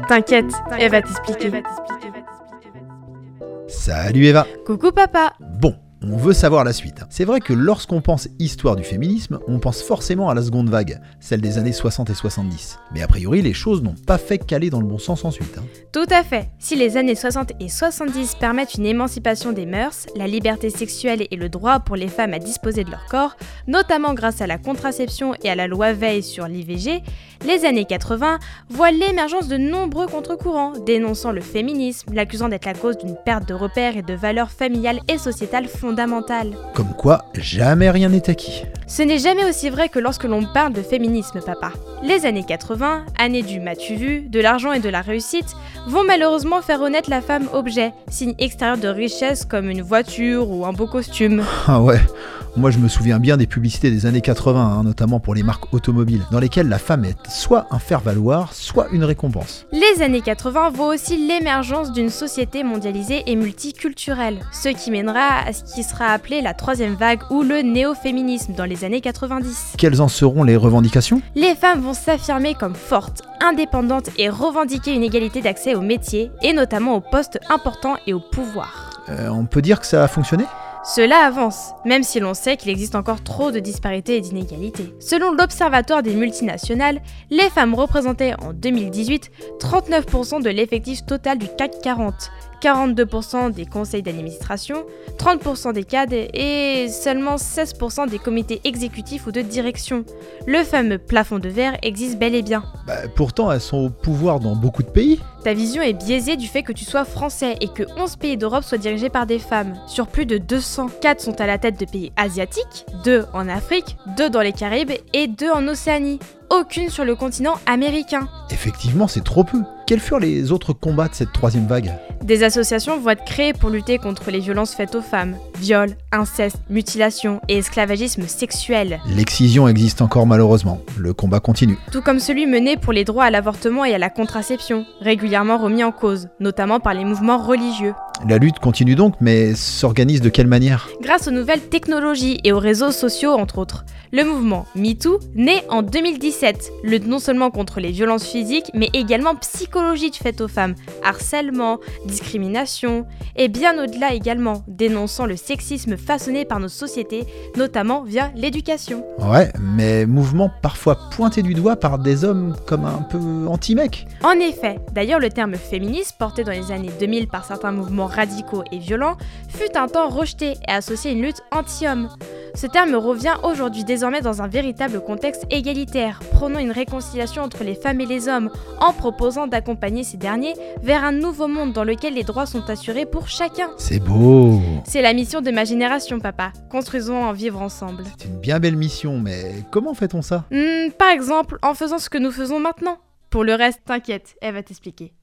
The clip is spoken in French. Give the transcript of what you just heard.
T'inquiète, elle va t'expliquer. Salut Eva. Coucou papa. Bon, on veut savoir la suite. C'est vrai que lorsqu'on pense histoire du féminisme, on pense forcément à la seconde vague, celle des années 60 et 70. Mais a priori, les choses n'ont pas fait qu'aller dans le bon sens ensuite. Tout à fait. Si les années 60 et 70 permettent une émancipation des mœurs, la liberté sexuelle et le droit pour les femmes à disposer de leur corps, notamment grâce à la contraception et à la loi Veil sur l'IVG, les années 80 voient l'émergence de nombreux contre-courants, dénonçant le féminisme, l'accusant d'être la cause d'une perte de repères et de valeurs familiales et sociétales fondamentales. Comme quoi, jamais rien n'est acquis. Ce n'est jamais aussi vrai que lorsque l'on parle de féminisme, papa. Les années 80, années du m'as-tu vu, de l'argent et de la réussite, vont malheureusement faire renaître la femme objet, signe extérieur de richesse comme une voiture ou un beau costume. Ah ouais, moi je me souviens bien des publicités des années 80, notamment pour les marques automobiles, dans lesquelles la femme est soit un faire-valoir, soit une récompense. Les années 80 voient aussi l'émergence d'une société mondialisée et multiculturelle, ce qui mènera à ce qui sera appelé la troisième vague ou le néo-féminisme dans les années 90. Quelles en seront les revendications ? Les femmes vont s'affirmer comme fortes, indépendantes et revendiquer une égalité d'accès aux métiers, et notamment aux postes importants et au pouvoir. On peut dire que ça a fonctionné ? Cela avance, même si l'on sait qu'il existe encore trop de disparités et d'inégalités. Selon l'Observatoire des multinationales, les femmes représentaient en 2018 39% de l'effectif total du CAC 40, 42% des conseils d'administration, 30% des cadres et seulement 16% des comités exécutifs ou de direction. Le fameux plafond de verre existe bel et bien. Pourtant, elles sont au pouvoir dans beaucoup de pays. Ta vision est biaisée du fait que tu sois français et que 11 pays d'Europe soient dirigés par des femmes. Sur plus de 200, 4 sont à la tête de pays asiatiques, 2 en Afrique, 2 dans les Caraïbes et 2 en Océanie. Aucune sur le continent américain. Effectivement, c'est trop peu. Quels furent les autres combats de cette troisième vague ? Des associations vont être créées pour lutter contre les violences faites aux femmes, viols, inceste, mutilation et esclavagisme sexuel. L'excision existe encore malheureusement. Le combat continue. Tout comme celui mené pour les droits à l'avortement et à la contraception, régulièrement remis en cause, notamment par les mouvements religieux. La lutte continue donc, mais s'organise de quelle manière ? Grâce aux nouvelles technologies et aux réseaux sociaux entre autres. Le mouvement MeToo naît en 2017, lutte non seulement contre les violences physiques, mais également psychologiques faites aux femmes, harcèlement, discrimination, et bien au-delà également, dénonçant le sexisme façonné par nos sociétés, notamment via l'éducation. Ouais, mais mouvement parfois pointé du doigt par des hommes comme un peu anti-mecs. En effet, d'ailleurs le terme féministe, porté dans les années 2000 par certains mouvements radicaux et violents, fut un temps rejeté et associé à une lutte anti-homme. Ce terme revient aujourd'hui désormais dans un véritable contexte égalitaire, prônant une réconciliation entre les femmes et les hommes, en proposant d'accompagner ces derniers vers un nouveau monde dans lequel les droits sont assurés pour chacun. C'est beau. C'est la mission de ma génération, papa. Construisons un vivre ensemble. C'est une bien belle mission, mais comment fait-on ça ? Par exemple, en faisant ce que nous faisons maintenant. Pour le reste, t'inquiète, elle va t'expliquer.